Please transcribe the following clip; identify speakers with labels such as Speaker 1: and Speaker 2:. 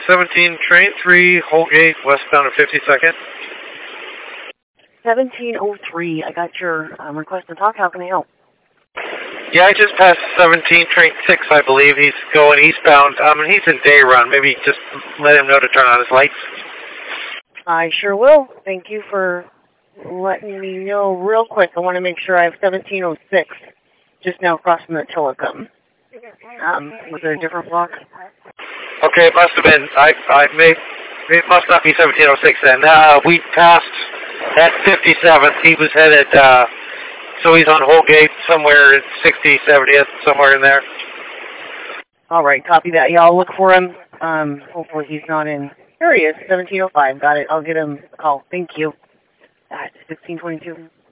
Speaker 1: 17, train 3, Holgate, westbound of 52nd.
Speaker 2: 1703, I got your request to talk. How can I help?
Speaker 1: Yeah, I just passed 17, train 6, I believe. He's going eastbound. And he's in day run. Maybe just let him know to turn on his lights.
Speaker 2: I sure will. Thank you for letting me know real quick. I want to make sure I have 1706 just now crossing the Tillicum. Was it a different block?
Speaker 1: Okay, it must have been. It must not be 1706 then. We passed at 57th. He was headed, so he's on Holgate somewhere at 60, 70th, somewhere in there.
Speaker 2: All right, copy that. Yeah, I'll look for him. Hopefully he's not in. Here he is, 1705. Got it. I'll get him a call. Thank you. 1622.